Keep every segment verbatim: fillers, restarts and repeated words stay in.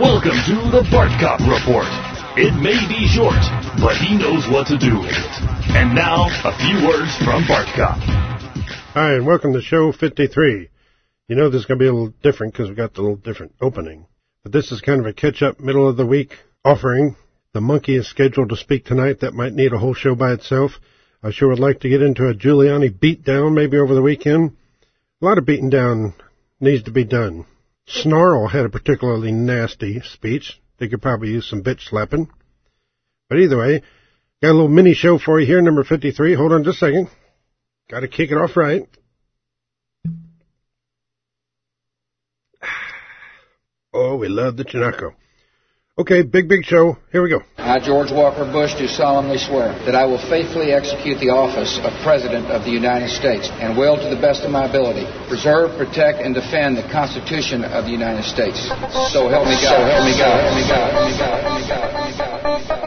Welcome to the Bart Cop Report. It may be short, but he knows what to do with it. And now, a few words from Bart Cop. Hi, and welcome to show fifty-three. You know this is going to be a little different because we got the little different opening. But this is kind of a catch-up, middle-of-the-week offering. The monkey is scheduled to speak tonight. That might need a whole show by itself. I sure would like to get into a Giuliani beatdown maybe over the weekend. A lot of beating down needs to be done. Snarl had a particularly nasty speech. They could probably use some bitch slapping. But either way, got a little mini show for you here, number fifty-three. Hold on just a second. Got to kick it off right. Oh, we love the Chinaco. Okay, big, big show. Here we go. I, George Walker Bush, do solemnly swear that I will faithfully execute the office of President of the United States and will, to the best of my ability, preserve, protect, and defend the Constitution of the United States. So help me God. So help me God. Help me God. Help me God. Help me God. Help me God. Help me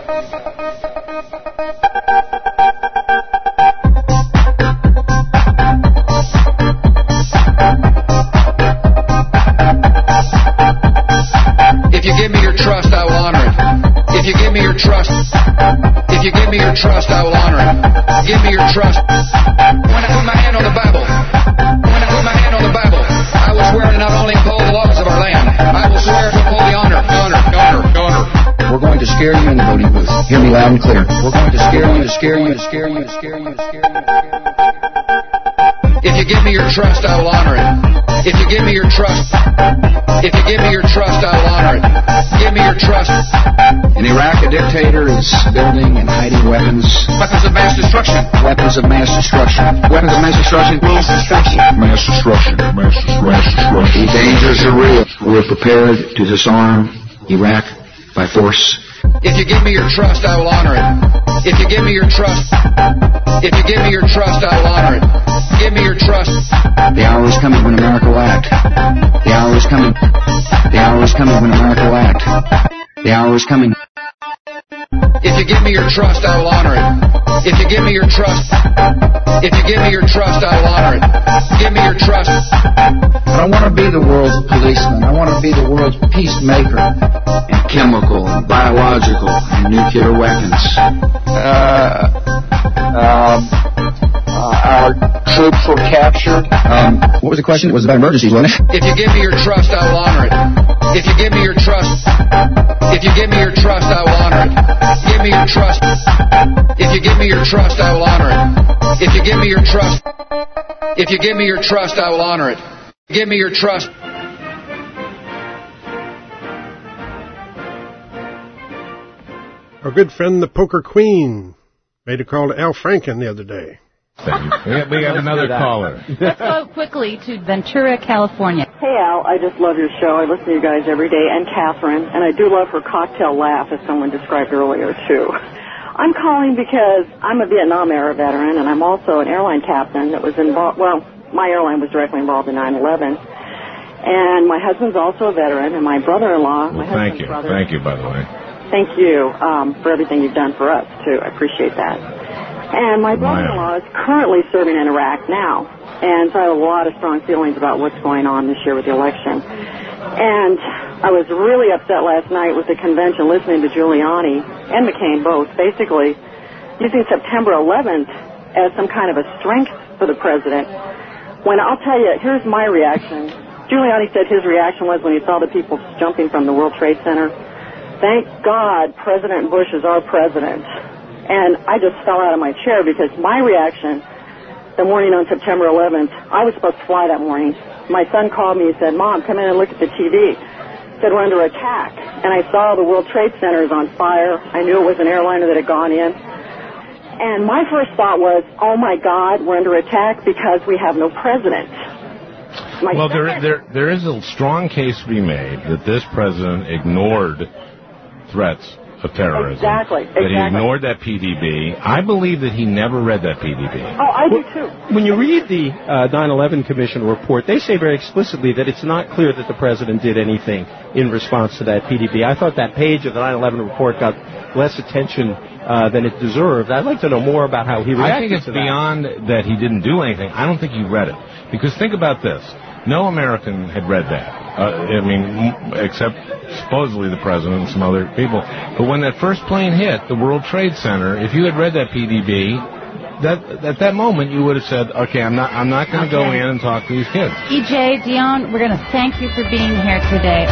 If you give me your trust, I will honor it. If you give me your trust, if you give me your trust, I will honor it. Give me your trust. When I put my hand on the Bible, when I put my hand on the Bible, I will swear to not only uphold the laws of our land, I will swear to uphold the honor, honor, honor, honor. We're going to scare you in the voting booth. Hear me loud and clear. We're going to scare you, to scare you, to scare you, to scare you, to scare you, to scare you. If you give me your trust, I will honor it. If you give me your trust, if you give me your trust, I will honor it. Give me your trust. In Iraq, a dictator is building and hiding weapons. Weapons of mass destruction. Weapons of mass destruction. Weapons of mass destruction. Mass destruction. Mass destruction. Mass destruction. The dangers are real. We're prepared to disarm Iraq by force. If you give me your trust, I will honor it. If you give me your trust, if you give me your trust, I will honor it. Give me your trust. The hour is coming when America will act. The hour is coming. The hour is coming when America will act. The hour is coming. If you give me your trust, I will honor it. If you give me your trust, if you give me your trust, I will honor it. Give me your trust. But I want to be the world's policeman. I want to be the world's peacemaker in chemical and biological and nuclear weapons. Uh, um, uh, our troops were captured. Um, what was the question? It was about emergencies, wasn't it? If you give me your trust, I will honor it. If you give me your trust, if you give me your trust, I will honor it. Give me your trust. If you give me your trust, I will honor it. If you give me your trust, if you give me your trust, I will honor it. Give me your trust. Our good friend, the Poker Queen, made a call to Al Franken the other day. We have, we have another caller. Let's go quickly to Ventura, California. Hey, Al, I just love your show. I listen to you guys every day, and Catherine, and I do love her cocktail laugh, as someone described earlier, too. I'm calling because I'm a Vietnam-era veteran, and I'm also an airline captain that was involved, well, my airline was directly involved in nine eleven. And my husband's also a veteran, and my brother-in-law, my well, thank husband's you. brother. Thank you, by the way. Thank you um, for everything you've done for us, too. I appreciate that. And my brother-in-law is currently serving in Iraq now, and so I have a lot of strong feelings about what's going on this year with the election. And I was really upset last night with the convention listening to Giuliani and McCain both, basically using September eleventh as some kind of a strength for the president. When I'll tell you, here's my reaction. Giuliani said his reaction was when he saw the people jumping from the World Trade Center. Thank God President Bush is our president. And I just fell out of my chair because my reaction the morning on September eleventh, I was supposed to fly that morning. My son called me and said, Mom, come in and look at the T V. Said we're under attack. And I saw the World Trade Center is on fire. I knew it was an airliner that had gone in. And my first thought was, oh, my God, we're under attack because we have no president. My well, there, second... there, there is a strong case to be made that this president ignored threats of terrorism. Exactly, That exactly. he ignored that P D B. I believe that he never read that P D B. Oh, I do too. When you read the uh, nine eleven Commission report, they say very explicitly that it's not clear that the president did anything in response to that P D B. I thought that page of the nine eleven report got less attention uh, than it deserved. I'd like to know more about how he reacted I think it's to beyond that. that he didn't do anything. I don't think he read it. Because think about this. No American had read that. Uh, I mean, except supposedly the president and some other people. But when that first plane hit the World Trade Center, if you had read that P D B, that at that moment you would have said, "Okay, I'm not, I'm not going to okay. go in and talk to these kids." E J, Dion, we're going to thank you for being here today.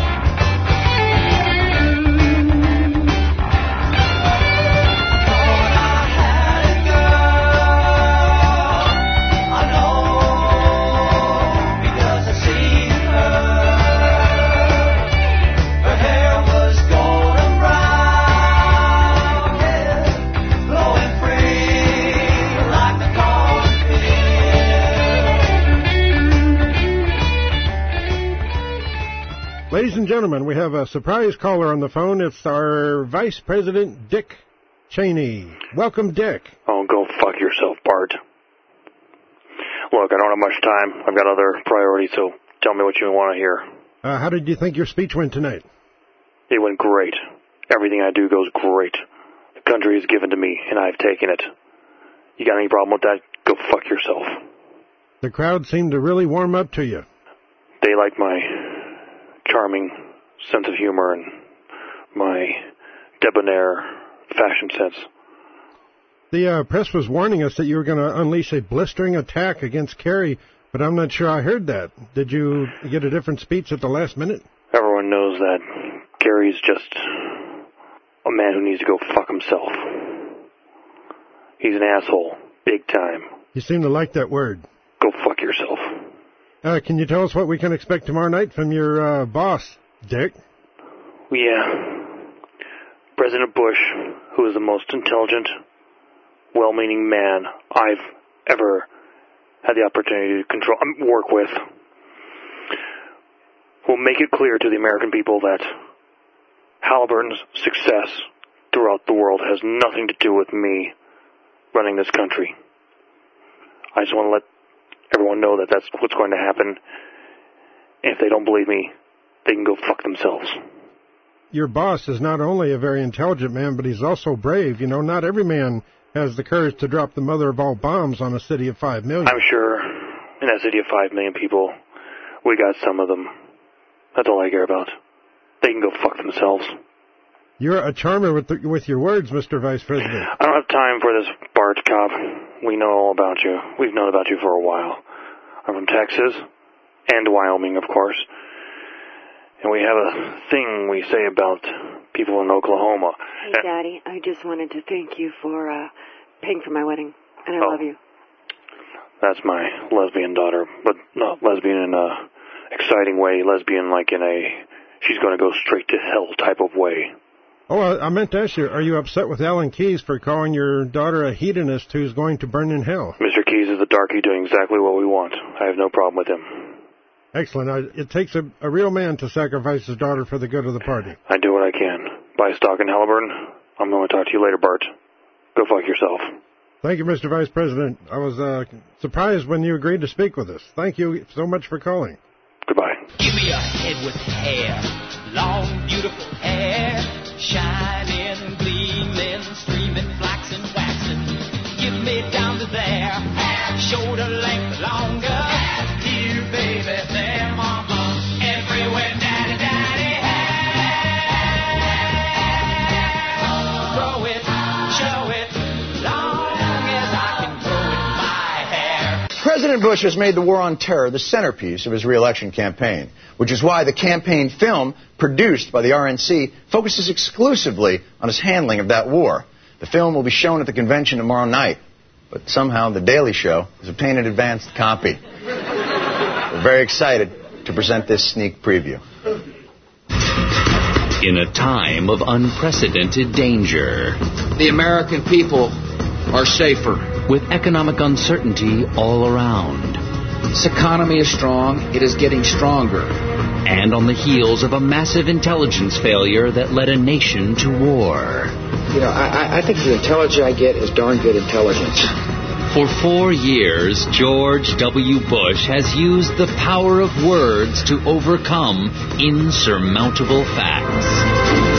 Ladies and gentlemen, we have a surprise caller on the phone. It's our Vice President, Dick Cheney. Welcome, Dick. Oh, go fuck yourself, Bart. Look, I don't have much time. I've got other priorities, so tell me what you want to hear. Uh, how did you think your speech went tonight? It went great. Everything I do goes great. The country is given to me, and I've taken it. You got any problem with that? Go fuck yourself. The crowd seemed to really warm up to you. They like my charming sense of humor and my debonair fashion sense. The uh, press was warning us that you were going to unleash a blistering attack against Kerry, but I'm not sure I heard that. Did you get a different speech at the last minute? Everyone knows that Kerry's just a man who needs to go fuck himself. He's an asshole, big time. You seem to like that word. Go fuck yourself. Uh, can you tell us what we can expect tomorrow night from your uh, boss, Dick? Yeah. President Bush, who is the most intelligent, well-meaning man I've ever had the opportunity to control, um, work with, will make it clear to the American people that Halliburton's success throughout the world has nothing to do with me running this country. I just want to let everyone know that that's what's going to happen. And if they don't believe me, they can go fuck themselves. Your boss is not only a very intelligent man, but he's also brave. You know, not every man has the courage to drop the mother of all bombs on a city of five million. I'm sure in that city of five million people, we got some of them. That's all I care about. They can go fuck themselves. You're a charmer with the, with your words, Mister Vice President. I don't have time for this, Bart Cop. We know all about you. We've known about you for a while. I'm from Texas and Wyoming, of course. And we have a thing we say about people in Oklahoma. Hey, Daddy, I just wanted to thank you for uh, paying for my wedding, and I oh, love you. That's my lesbian daughter, but not lesbian in a exciting way, lesbian like in a she's going to go straight to hell type of way. Oh, I meant to ask you, are you upset with Alan Keyes for calling your daughter a hedonist who's going to burn in hell? Mister Keyes is a darky doing exactly what we want. I have no problem with him. Excellent. I, it takes a, a real man to sacrifice his daughter for the good of the party. I do what I can. Buy stock in Halliburton. I'm going to talk to you later, Bart. Go fuck yourself. Thank you, Mister Vice President. I was uh, surprised when you agreed to speak with us. Thank you so much for calling. Goodbye. Give me a head with hair, long, beautiful hair, shining, gleaming, streaming, flaxen, waxing. Give me down to there, shoulder length longer. Here, baby, there, mama, everywhere, daddy, daddy, hair. Grow it, show it, long as I can grow it, my hair. President Bush has made the war on terror the centerpiece of his re-election campaign, which is why the campaign film produced by the R N C focuses exclusively on his handling of that war. The film will be shown at the convention tomorrow night, but somehow The Daily Show has obtained an advanced copy. We're very excited to present this sneak preview. In a time of unprecedented danger, the American people are safer. With economic uncertainty all around. This economy is strong. It is getting stronger. And on the heels of a massive intelligence failure that led a nation to war. You know, I, I think the intelligence I get is darn good intelligence. For four years, George W. Bush has used the power of words to overcome insurmountable facts.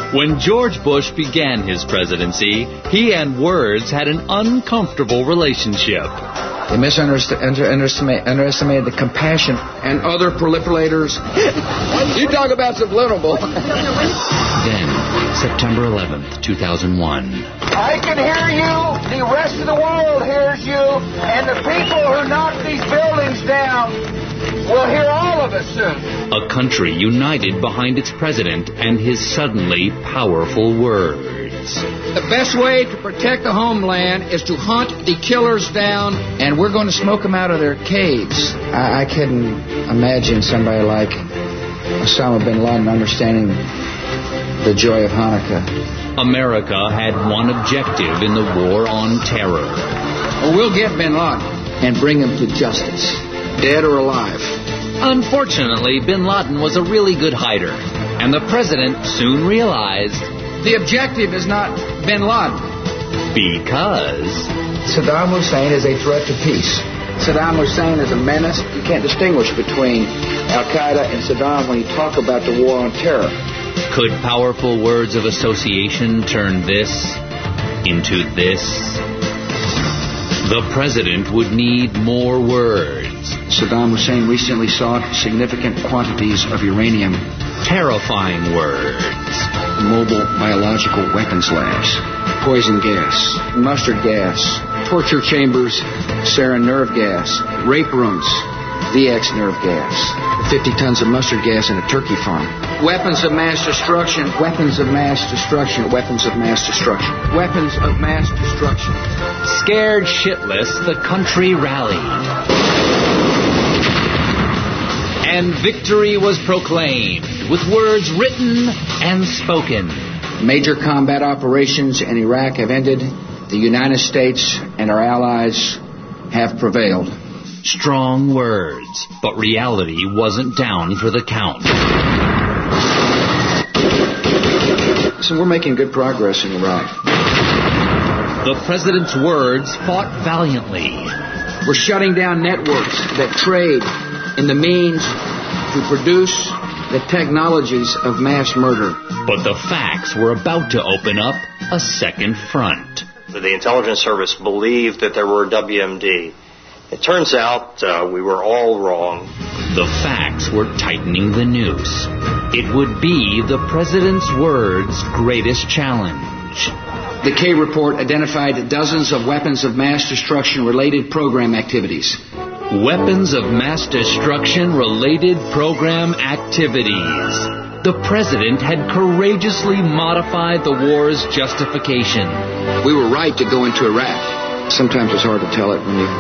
When George Bush began his presidency, he and words had an uncomfortable relationship. They misunderestimated underestimated the compassion and other proliferators. You talk about subliminal. Then, September eleventh, two thousand one. I can hear you. The rest of the world hears you. And the people who knock these buildings down will hear all of us soon. A country united behind its president and his suddenly powerful words. The best way to protect the homeland is to hunt the killers down, and we're going to smoke them out of their caves. I, I couldn't imagine somebody like Osama bin Laden understanding the joy of Hanukkah. America had one objective in the war on terror. Well, we'll get bin Laden and bring him to justice, dead or alive. Unfortunately, bin Laden was a really good hider, and the president soon realized the objective is not bin Laden. Because Saddam Hussein is a threat to peace. Saddam Hussein is a menace. You can't distinguish between Al-Qaeda and Saddam when you talk about the war on terror. Could powerful words of association turn this into this? The president would need more words. Saddam Hussein recently sought significant quantities of uranium. Terrifying words. Mobile biological weapons labs. Poison gas. Mustard gas. Torture chambers. Sarin nerve gas. Rape rooms. V X nerve gas. fifty tons of mustard gas in a turkey farm. Weapons of mass destruction. Weapons of mass destruction. Weapons of mass destruction. Weapons of mass destruction. Scared shitless, the country rallied. And victory was proclaimed, with words written and spoken. Major combat operations in Iraq have ended. The United States and our allies have prevailed. Strong words, but reality wasn't down for the count. So we're making good progress in Iraq. The president's words fought valiantly. We're shutting down networks that trade in the means to produce the technologies of mass murder. But the facts were about to open up a second front. The intelligence service believed that there were W M D. It turns out uh, we were all wrong. The facts were tightening the noose. It would be the president's words' greatest challenge. The K report identified dozens of weapons of mass destruction related program activities. Weapons of mass destruction related program activities. The president had courageously modified the war's justification. We were right to go into Iraq. Sometimes it's hard to tell it when you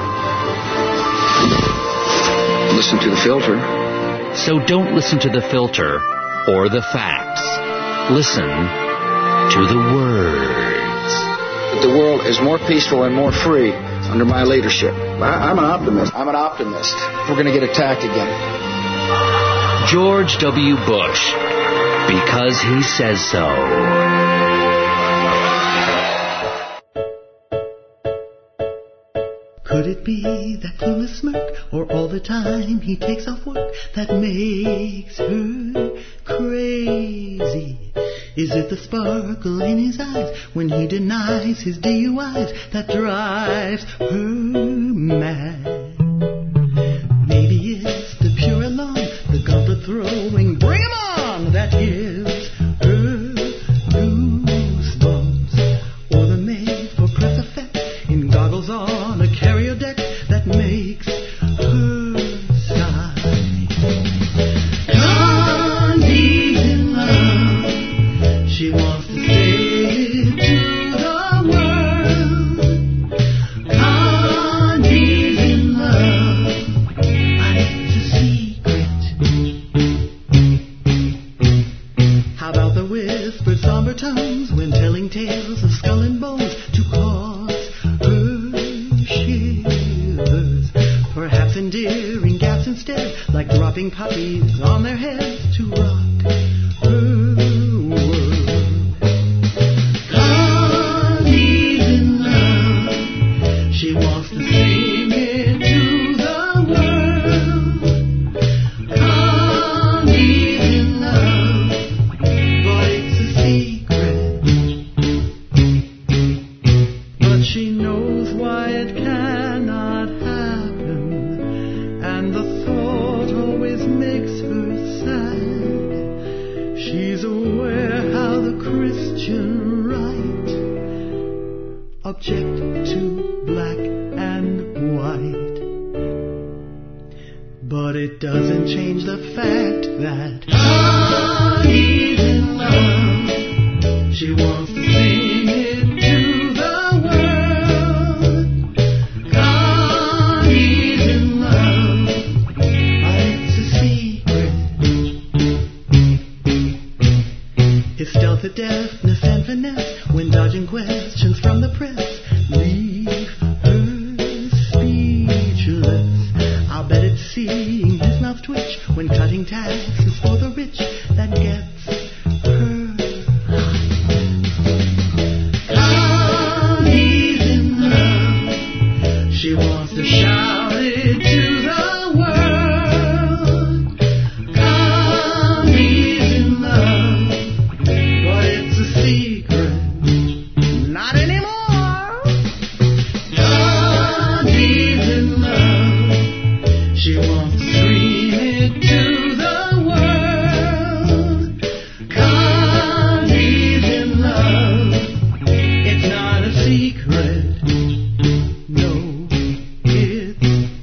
listen to the filter. So don't listen to the filter or the facts. Listen to the words. The world is more peaceful and more free under my leadership. I, I'm an optimist. I'm an optimist. We're going to get attacked again. George W. Bush, because he says so. Could it be that clueless smirk, or all the time he takes off work, that makes her crazy? Is it the sparkle in his eyes when he denies his D U Is that drives her mad? Maybe it's the pure alarm, the gauntlet throwing, bring 'em on, that gives her goosebumps, or the made-for-press effect in goggles on a carrier deck that makes her sigh. Gandhi's in love. She wants to say it to the world. Gandhi's in love. But it's a secret. How about the whispered somber tones when telling tales of skull and bones to cause her shivers? Perhaps endearing gaps instead, like dropping poppies on their heads to rock her world. Gandhi's in love. She wants to sing it to the world. Gandhi's in love, but it's a secret. white. But it doesn't change the fact that Connie's in love. She wants to sing it to the world. Connie's in love, but it's a secret. His stealth of deafness and finesse when dodging questions from the press leave her speechless. I'll bet it's seeing his mouth twitch when cutting taxes for the rich that gets her high. Connie's in love. She wants to shout it to the world. Connie's in love, but it's a secret. Not anymore. Connie's in love. She wants to scream it to the world. Connie's in love. It's not a secret. No, it's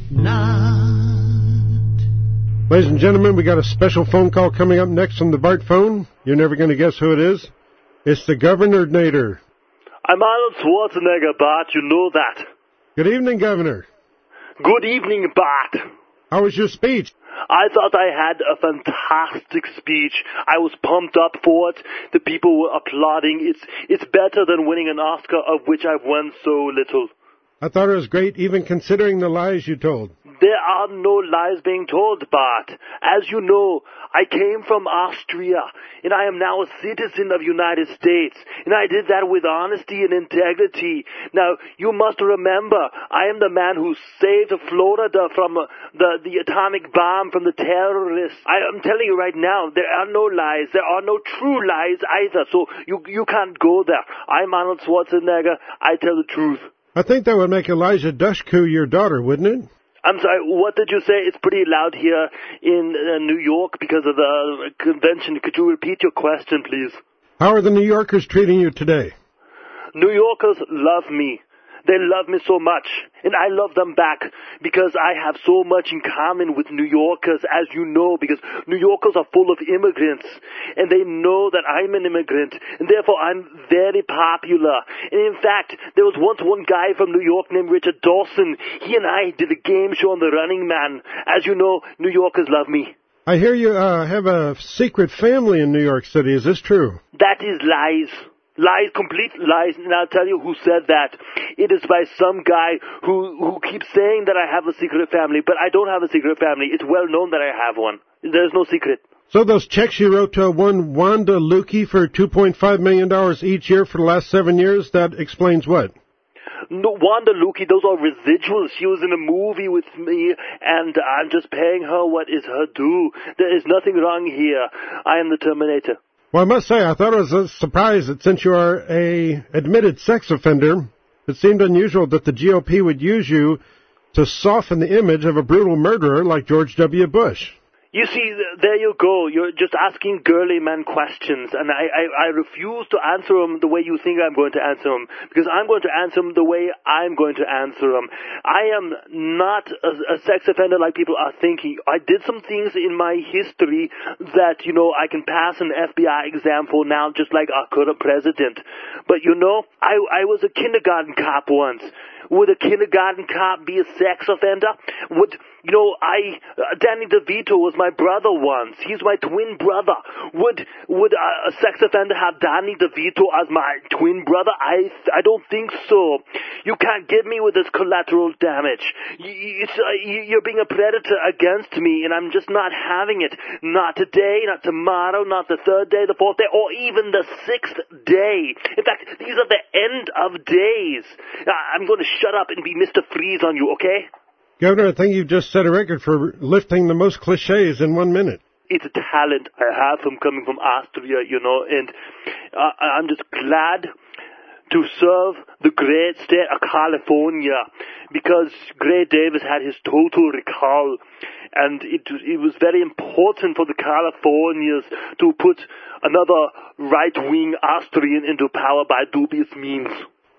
not. Ladies and gentlemen, we got a special phone call coming up next on the Bart phone. You're never going to guess who it is. It's the Governor Nader. I'm Arnold Schwarzenegger, Bart. You know that. Good evening, Governor. Good evening, Bart. How was your speech? I thought I had a fantastic speech. I was pumped up for it. The people were applauding. It's it's better than winning an Oscar, of which I've won so little. I thought it was great, even considering the lies you told. There are no lies being told, Bart. As you know, I came from Austria, and I am now a citizen of the United States, and I did that with honesty and integrity. Now, you must remember, I am the man who saved Florida from uh, the, the atomic bomb from the terrorists. I am telling you right now, there are no lies. There are no true lies either, so you, you can't go there. I'm Arnold Schwarzenegger. I tell the truth. I think that would make Elijah Dushku your daughter, wouldn't it? I'm sorry, what did you say? It's pretty loud here in uh, New York because of the convention. Could you repeat your question, please? How are the New Yorkers treating you today? New Yorkers love me. They love me so much, and I love them back because I have so much in common with New Yorkers, as you know, because New Yorkers are full of immigrants, and they know that I'm an immigrant, and therefore I'm very popular. And in fact, there was once one guy from New York named Richard Dawson. He and I did a game show on The Running Man. As you know, New Yorkers love me. I hear you uh, have a secret family in New York City. Is this true? That is lies. Lies, complete lies, and I'll tell you who said that. It is by some guy who, who keeps saying that I have a secret family, but I don't have a secret family. It's well known that I have one. There's no secret. So those checks you wrote to one Wanda Lukey for two point five million dollars each year for the last seven years, that explains what? No, Wanda Lukey, those are residuals. She was in a movie with me, and I'm just paying her what is her due. There is nothing wrong here. I am the Terminator. Well, I must say, I thought it was a surprise that since you are a admitted sex offender, it seemed unusual that the G O P would use you to soften the image of a brutal murderer like George W. Bush. You see, there you go. You're just asking girly man questions, and I, I, I refuse to answer them the way you think I'm going to answer them, because I'm going to answer them the way I'm going to answer them. I am not a, a sex offender like people are thinking. I did some things in my history that, you know, I can pass an F B I exam for now, just like our current president. But, you know, I, I was a kindergarten cop once. Would a kindergarten cop be a sex offender? Would, you know, I, uh, Danny DeVito was my brother once. He's my twin brother. Would, would uh, a sex offender have Danny DeVito as my twin brother? I, I don't think so. You can't get me with this collateral damage. You, it's, uh, you're being a predator against me, and I'm just not having it. Not today, not tomorrow, not the third day, the fourth day, or even the sixth day. In fact, these are the end of days. Uh, I'm going to shut up and be Mister Freeze on you, okay? Governor, I think you've just set a record for lifting the most cliches in one minute. It's a talent I have from coming from Austria, you know, and uh, I'm just glad to serve the great state of California because Gray Davis had his total recall, and it, it was very important for the Californians to put another right-wing Austrian into power by dubious means.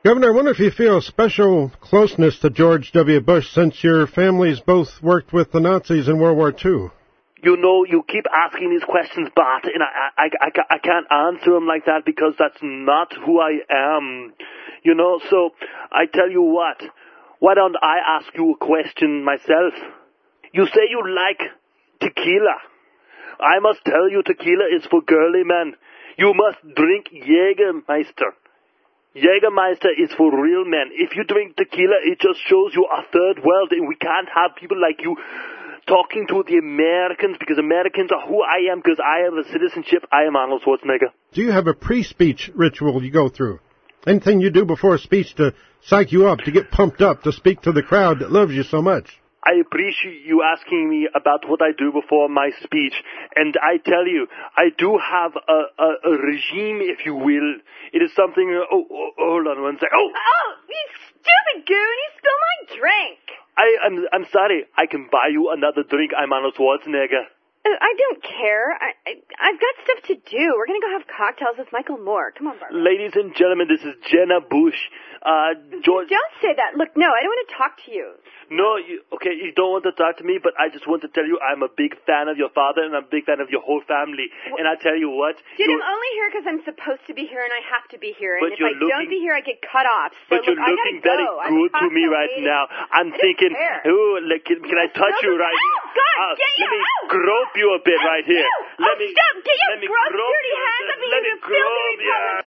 Governor, I wonder if you feel a special closeness to George W. Bush since your families both worked with the Nazis in World War Two. You know, you keep asking these questions, Bart, and I, I, I, I can't answer them like that because that's not who I am. You know, so I tell you what, why don't I ask you a question myself? You say you like tequila. I must tell you tequila is for girly men. You must drink Jägermeister. Jägermeister is for real men. If you drink tequila, it just shows you a third world, and we can't have people like you talking to the Americans, because Americans are who I am, because I have a citizenship. I am Arnold Schwarzenegger. Do you have a pre-speech ritual you go through? Anything you do before a speech to psych you up, to get pumped up, to speak to the crowd that loves you so much? I appreciate you asking me about what I do before my speech, and I tell you, I do have a, a, a regime, if you will. It is something... Uh, oh, oh, hold on one second. Oh! Oh, you stupid goon! You spilled my drink! I, I'm, I'm sorry. I can buy you another drink. I'm Arnold Schwarzenegger. I don't care. I, I, I've got stuff to do. We're going to go have cocktails with Michael Moore. Come on, Barbara. Ladies and gentlemen, this is Jenna Bush. Uh, George... Don't say that. Look, no, I don't want to talk to you. No, you, okay, you don't want to talk to me, but I just want to tell you I'm a big fan of your father, and I'm a big fan of your whole family. Well, and I tell you what... Dude, I'm only here because I'm supposed to be here, and I have to be here. And but if I looking, don't be here, I get cut off. So, but you're look, looking I gotta very go. good to me right lady. now. I'm thinking, ooh, like, can, can I touch you right here? Oh, God, uh, get let you me out. grope you a bit right here. Oh, let me, stop. Get your let me gross, grope dirty you hands up let you, me you filthy grope you.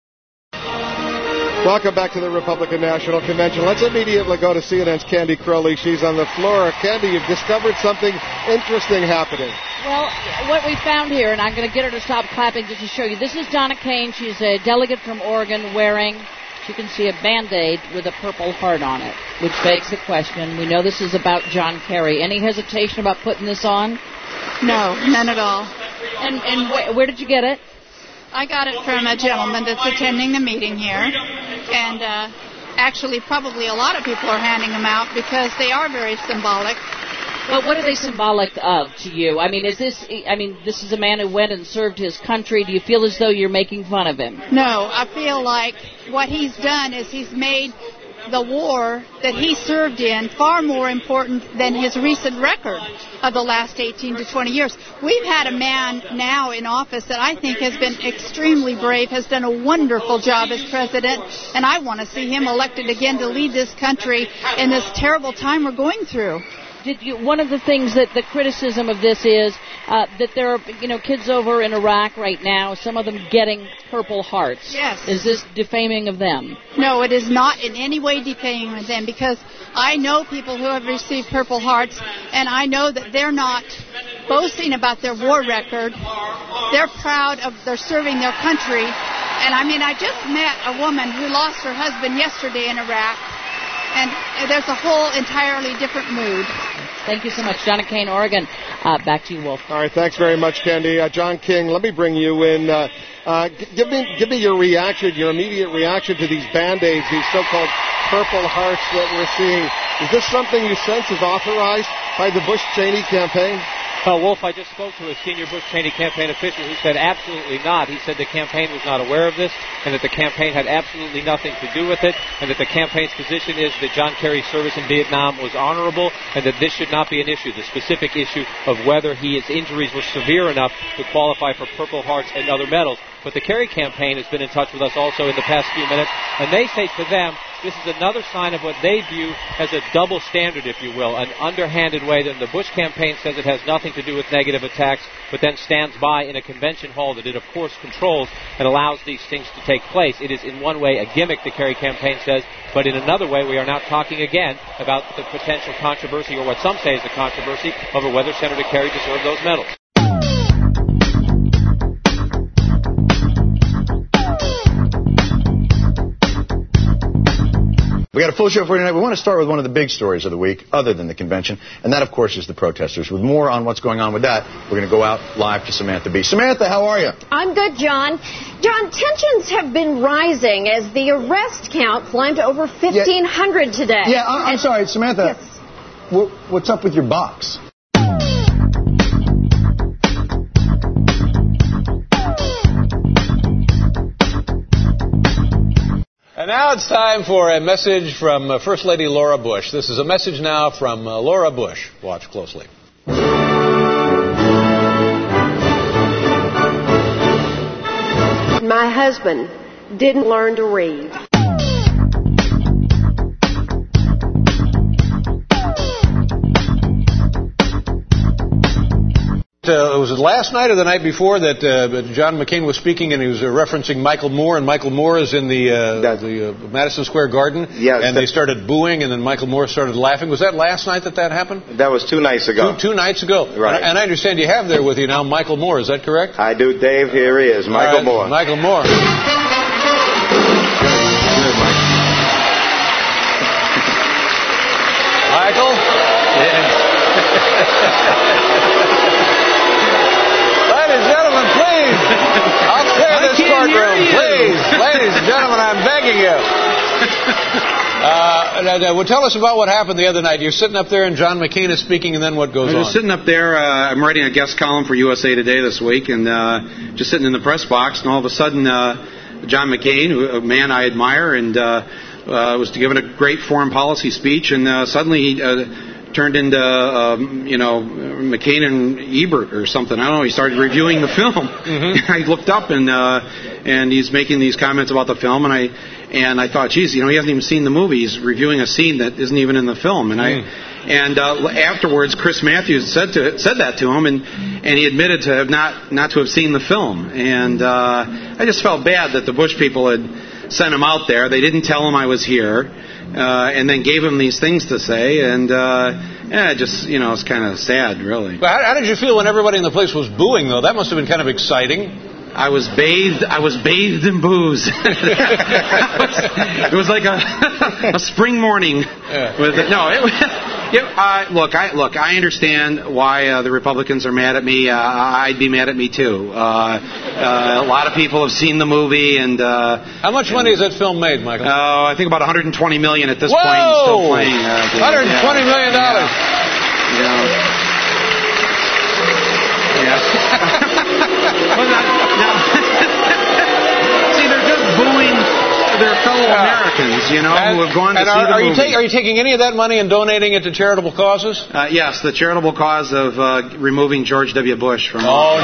Welcome back to the Republican National Convention. Let's immediately go to C N N's Candy Crowley. She's on the floor. Candy, you've discovered something interesting happening. Well, what we found here, and I'm going to get her to stop clapping just to show you. This is Donna Kane. She's a delegate from Oregon wearing, you can see, a Band-Aid with a purple heart on it, which begs the question. We know this is about John Kerry. Any hesitation about putting this on? No, none at all. And, and wh- where did you get it? I got it from a gentleman that's attending the meeting here, and uh, actually probably a lot of people are handing them out because they are very symbolic. Well, what are they symbolic of to you? I mean, is this, I mean, this is a man who went and served his country. Do you feel as though you're making fun of him? No, I feel like what he's done is he's made the war that he served in far more important than his recent record of the last eighteen to twenty years. We've had a man now in office that I think has been extremely brave, has done a wonderful job as president, and I want to see him elected again to lead this country in this terrible time we're going through. Did you, one of the things that the criticism of this is uh, that there are, you know, kids over in Iraq right now, some of them getting Purple Hearts. Yes. Is this defaming of them? No, it is not in any way defaming of them, because I know people who have received Purple Hearts, and I know that they're not boasting about their war record. They're proud of their serving their country. And I mean, I just met a woman who lost her husband yesterday in Iraq, and there's a whole entirely different mood. Thank you so much. Donna Kane, Oregon. Uh, back to you, Wolf. All right, thanks very much, Candy. Uh, John King, let me bring you in. Uh, uh, g- give me give me your reaction, your immediate reaction to these Band-Aids, these so-called Purple Hearts that we're seeing. Is this something you sense is authorized by the Bush-Cheney campaign? Uh, Wolf, I just spoke to a senior Bush-Cheney campaign official who said absolutely not. He said the campaign was not aware of this, and that the campaign had absolutely nothing to do with it, and that the campaign's position is that John Kerry's service in Vietnam was honorable, and that this should not be an issue, the specific issue of whether his injuries were severe enough to qualify for Purple Hearts and other medals. But the Kerry campaign has been in touch with us also in the past few minutes, and they say to them, this is another sign of what they view as a double standard, if you will, an underhanded way that the Bush campaign says it has nothing to do with negative attacks, but then stands by in a convention hall that it, of course, controls and allows these things to take place. It is in one way a gimmick, the Kerry campaign says, but in another way we are now talking again about the potential controversy, or what some say is the controversy, over whether Senator Kerry deserved those medals. We got a full show for you tonight. We want to start with one of the big stories of the week, other than the convention, and that, of course, is the protesters. With more on what's going on with that, we're going to go out live to Samantha Bee. Samantha, how are you? I'm good, John. John, tensions have been rising as the arrest count climbed to over fifteen hundred yeah. today. Yeah, I'm, I'm and, sorry, Samantha. Yes. What, what's up with your box? And now it's time for a message from uh, First Lady Laura Bush. This is a message now from uh, Laura Bush. Watch closely. My husband didn't learn to read. Uh, was it last night or the night before that uh, John McCain was speaking and he was uh, referencing Michael Moore, and Michael Moore is in the uh, the uh, Madison Square Garden, yes, and they started booing, and then Michael Moore started laughing. Was that last night that that happened? That was two nights ago. Two, two nights ago. Right. And, and I understand you have there with you now Michael Moore. Is that correct? I do, Dave. Here he is, Michael right, Moore. Michael Moore. Good, good, Mike. Michael? Yeah. Ladies and gentlemen, please. I'll clear this courtroom, please. Ladies and gentlemen, I'm begging you. Uh, well, tell us about what happened the other night. You're sitting up there and John McCain is speaking, and then what goes I was on? just sitting up there. Uh, I'm writing a guest column for U S A Today this week, and uh, just sitting in the press box, and all of a sudden, uh, John McCain, a man I admire, and uh, uh, was giving a great foreign policy speech, and uh, suddenly he uh, turned into, um, you know, McCain and Ebert or something. I don't know. He started reviewing the film. Mm-hmm. I looked up, and uh, and he's making these comments about the film, and I and I thought, geez, you know, he hasn't even seen the movie. He's reviewing a scene that isn't even in the film. And mm. I and uh, afterwards, Chris Matthews said to said that to him, and and he admitted to have not not to have seen the film. And uh, I just felt bad that the Bush people had sent him out there. They didn't tell him I was here. Uh, and then gave him these things to say, and uh, yeah, just, you know, it's kind of sad, really. Well, how, how did you feel when everybody in the place was booing, though? That must have been kind of exciting. I was bathed. I was bathed in booze. It was like a, a spring morning. Yeah. With it. No, it, it, uh, look, I look. I understand why uh, the Republicans are mad at me. Uh, I'd be mad at me too. Uh, uh, a lot of people have seen the movie, and uh, how much money has that film made, Michael? Oh, uh, I think about one hundred twenty million dollars at this Whoa! point. And still playing. Uh, one hundred twenty million dollars. Yeah. Yeah. yeah. Well, not, no. See, they're just booing their fellow Americans, you know, and, who have gone to and see are, the are movie. You take, are you taking any of that money and donating it to charitable causes? Uh, yes, the charitable cause of uh, removing George W. Bush from... Oh, no. All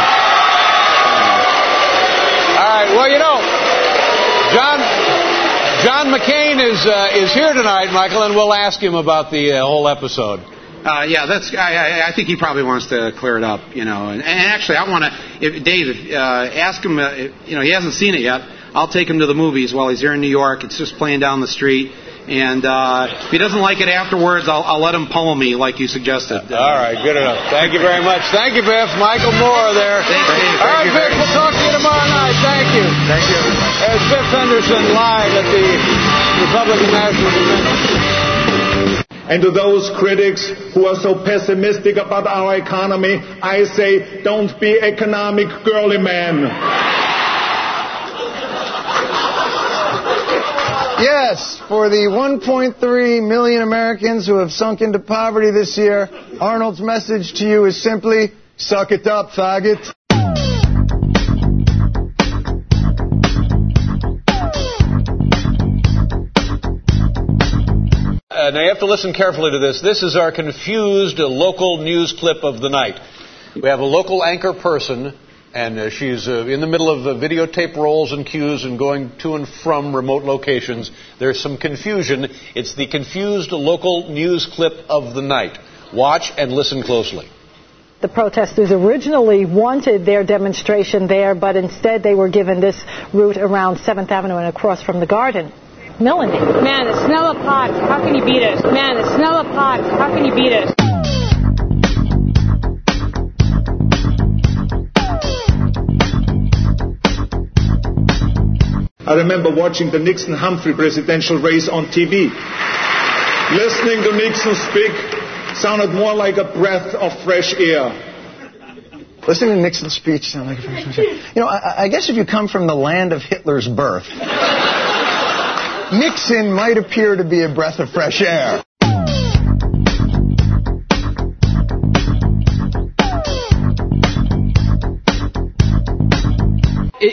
right, well, you know, John... John McCain is uh, is here tonight, Michael, and we'll ask him about the uh, whole episode. Uh, yeah, that's. I, I think he probably wants to clear it up, you know. And, and actually, I want to, if Dave, if, uh, ask him. Uh, if, you know, he hasn't seen it yet. I'll take him to the movies while he's here in New York. It's just playing down the street. And uh, if he doesn't like it afterwards, I'll, I'll let him pummel me like you suggested. All right, good enough. Thank you very much. Thank you, Biff. Michael Moore there. Thank you. All right, Thank Biff, you. we'll talk to you tomorrow night. Thank you. Thank you. There's Biff Henderson live at the Republican National Convention. And to those critics who are so pessimistic about our economy, I say, don't be economic girly man. Yes, for the one point three million Americans who have sunk into poverty this year, Arnold's message to you is simply, suck it up, faggot. Uh, now, you have to listen carefully to this. This is our confused uh, local news clip of the night. We have a local anchor person, and uh, she's uh, in the middle of uh, videotape rolls and cues and going to and from remote locations. There's some confusion. It's the confused local news clip of the night. Watch and listen closely. The protesters originally wanted their demonstration there, but instead they were given this route around seventh Avenue and across from the Garden. Melanie. Man, the smell of pot. How can you beat us? Man, the smell of pot. How can you beat us? I remember watching the Nixon-Humphrey presidential race on T V. Listening to Nixon speak sounded more like a breath of fresh air. Listening to Nixon's speech sounded like a fresh air. You know, I, I guess if you come from the land of Hitler's birth, Nixon might appear to be a breath of fresh air.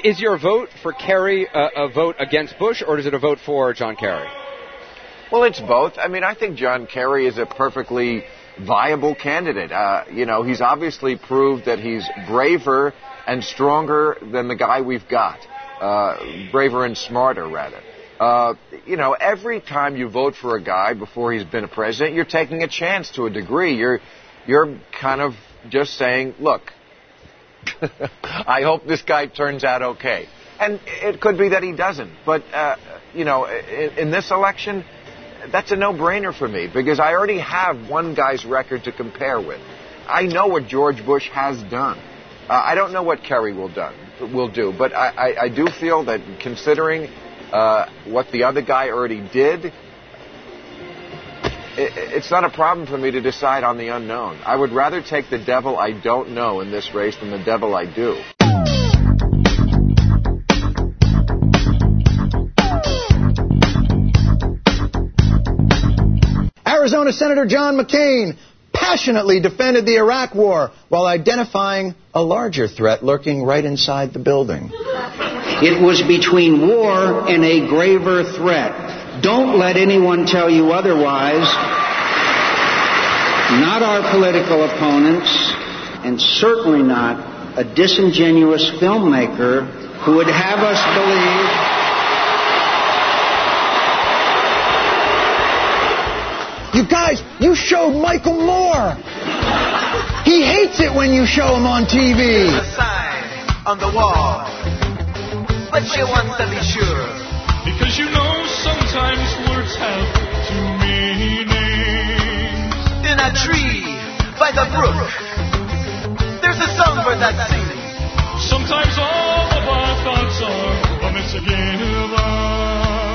is your vote for Kerry a, a vote against Bush, or is it a vote for John Kerry? Well, it's both. I mean, I think John Kerry is a perfectly viable candidate. Uh, you know, he's obviously proved that he's braver and stronger than the guy we've got. Uh, braver and smarter, rather. Uh, you know, every time you vote for a guy before he's been a president, you're taking a chance to a degree. You're, you're kind of just saying, look, I hope this guy turns out okay. And it could be that he doesn't. But, uh, you know, in, in this election, that's a no-brainer for me because I already have one guy's record to compare with. I know what George Bush has done. Uh, I don't know what Kerry will, done, will do, but I, I, I do feel that considering uh, what the other guy already did, it, it's not a problem for me to decide on the unknown. I would rather take the devil I don't know in this race than the devil I do. Arizona Senator John McCain passionately defended the Iraq War while identifying a larger threat lurking right inside the building. It was between war and a graver threat. Don't let anyone tell you otherwise. Not our political opponents, and certainly not a disingenuous filmmaker who would have us believe... You guys, you showed Michael Moore. He hates it when you show him on T V. A sign on the wall, but she wants to be sure. Because you know sometimes words have two meanings. In a tree by the brook, there's a songbird that sings. Sometimes all of our thoughts are a misgiven.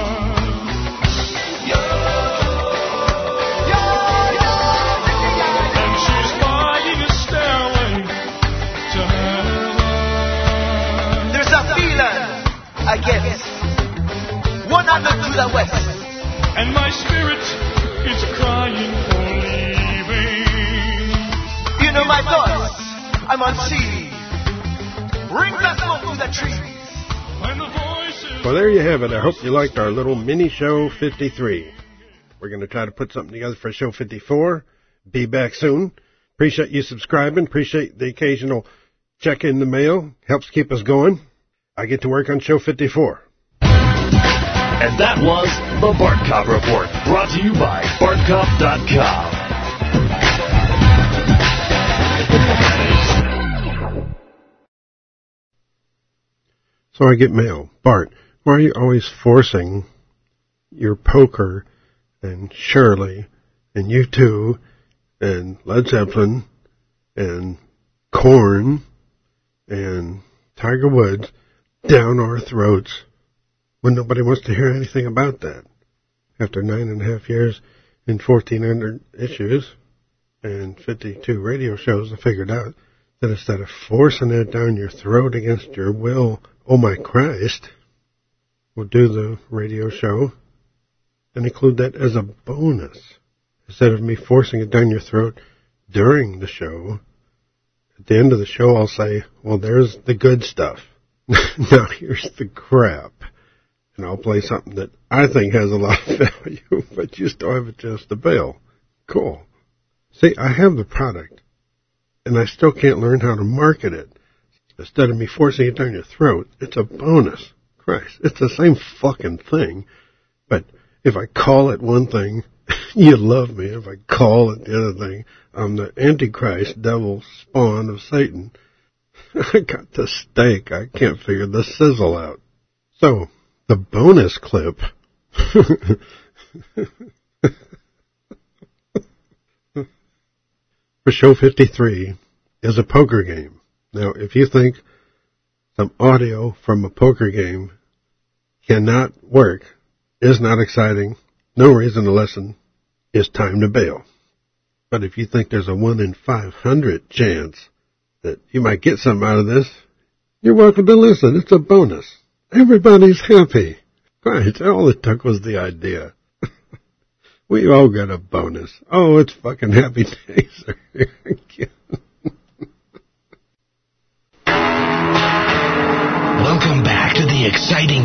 I guess one I look to the west, and my spirit is crying for leaving. You know my thoughts, I'm on sea. Bring the smoke to the trees. When the voices... Well, there you have it. I hope you liked our little mini show fifty-three. We're going to try to put something together for show fifty-four. Be back soon. Appreciate you subscribing. Appreciate the occasional check in the mail. Helps keep us going. I get to work on show fifty-four. And that was the Bart Kopp Report, brought to you by Bart Kopp dot com. So I get mail. Bart, why are you always forcing your Poker and Shirley and U two and Led Zeppelin and Korn and Tiger Woods down our throats when nobody wants to hear anything about that? After nine and a half years and fourteen hundred issues and fifty-two radio shows, I figured out that instead of forcing it down your throat against your will, oh my Christ, we'll do the radio show and include that as a bonus. Instead of me forcing it down your throat during the show, at the end of the show I'll say, well, there's the good stuff. Now here's the crap. And I'll play something that I think has a lot of value, but you still have a chance to bail. Cool. See, I have the product, and I still can't learn how to market it. Instead of me forcing it down your throat, it's a bonus. Christ, it's the same fucking thing. But if I call it one thing, you love me. If I call it the other thing, I'm the Antichrist, devil, spawn of Satan. I got the steak. I can't figure the sizzle out. So, the bonus clip for show fifty-three is a poker game. Now, if you think some audio from a poker game cannot work, is not exciting, no reason to listen, it's time to bail. But if you think there's a one in five hundred chance that you might get something out of this, you're welcome to listen. It's a bonus. Everybody's happy. Right, all it took was the idea. We all got a bonus. Oh, it's fucking happy days are here again. Welcome back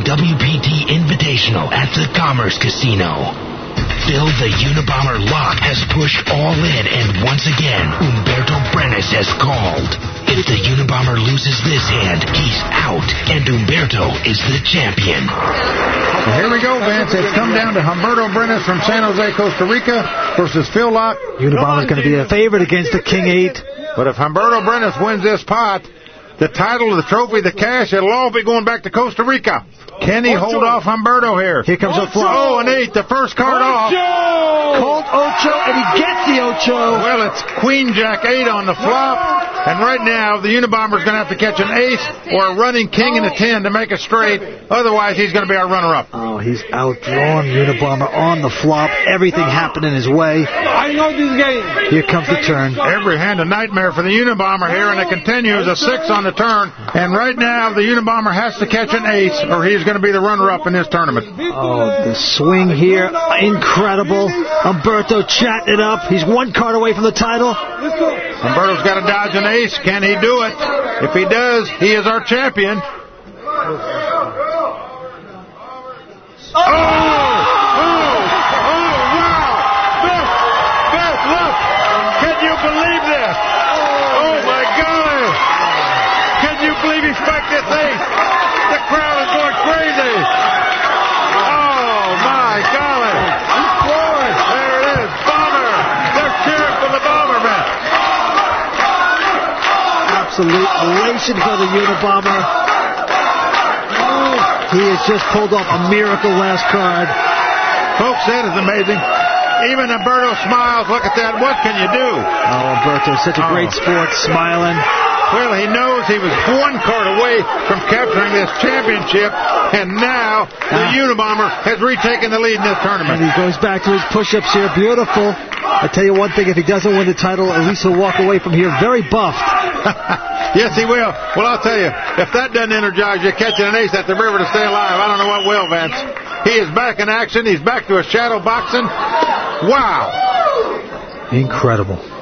W P T Invitational at the Commerce Casino. Bill the Unabomber lock has pushed all in, and once again, Humberto Brenes has called. If the Unabomber loses this hand, he's out, and Humberto is the champion. Well, here we go, Vance. It's come down to Humberto Brenes from San Jose, Costa Rica versus Phil Lock. Unabomber's going to be a favorite against the King eight. But if Humberto Brenes wins this pot, the title, the trophy, the cash, it'll all be going back to Costa Rica. Can he hold off Humberto here? Here comes a flop. Oh, an eight, the first card off. Colt Ocho, and he gets the Ocho. Well, it's Queen Jack eight on the flop. And right now, the Unabomber's going to have to catch an ace or a running king and a ten to make it straight. Otherwise, he's going to be our runner-up. Oh, he's outdrawn Unabomber on the flop. Everything happened in his way. I know this game. Here comes the turn. Every hand a nightmare for the Unabomber here, and it continues a six on the turn. And right now, the Unabomber has to catch an ace, or he's going to be the runner-up in this tournament. Oh, the swing here, incredible. Humberto chatting it up. He's one card away from the title. Humberto's got to dodge an ace. Can he do it? If he does, he is our champion. Oh! Oh! Oh, wow! Beth! Beth, look! Can you believe this? Oh, my God! Can you believe he spiked this ace? The crowd is going crazy! Oh, my golly! There it is! Bomber! They're cheering for the Bomber, man! Absolute elation for the Unabomber. He has just pulled off a miracle last card. Folks, that is amazing. Even Humberto smiles. Look at that. What can you do? Oh, Humberto, such a great sport, smiling. Well, he knows he was one card away from capturing this championship, and now the ah. Unabomber has retaken the lead in this tournament. And he goes back to his push-ups here. Beautiful. I tell you one thing, if he doesn't win the title, at least he'll walk away from here very buffed. Yes, he will. Well, I'll tell you, if that doesn't energize you, catching an ace at the river to stay alive, I don't know what will, Vance. He is back in action. He's back to a shadow boxing. Wow. Incredible.